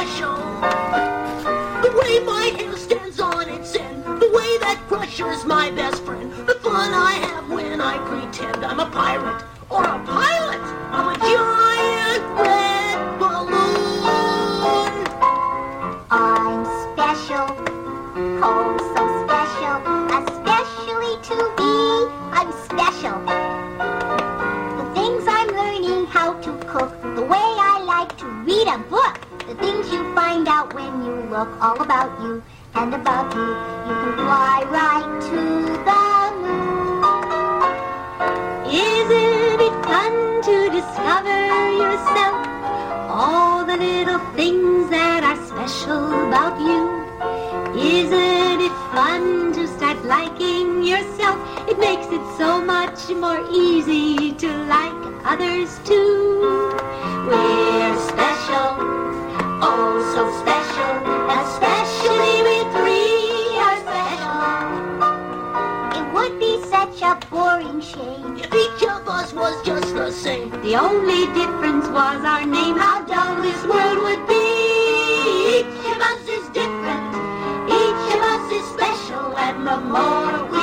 special. The way my hair stands on its end, the way that Crusher's my best friend, the fun I have when I pretend I'm a pirate or a pilot of a giant red balloon. I'm special, oh so special, especially to me, I'm special. The things I'm learning how to cook, the way I like to read a book, the things you find out when you look, all about you and about you. You can fly right to the moon. Isn't it fun to discover yourself? All the little things that are special about you. Isn't it fun to start liking yourself? It makes it so much more easy to like others too. We're special, oh so special, especially we three are special. It would be such a boring shame If each of us was just the same, The only difference was our name. How dull this world would be. each of us is different, each of us is special, and the more we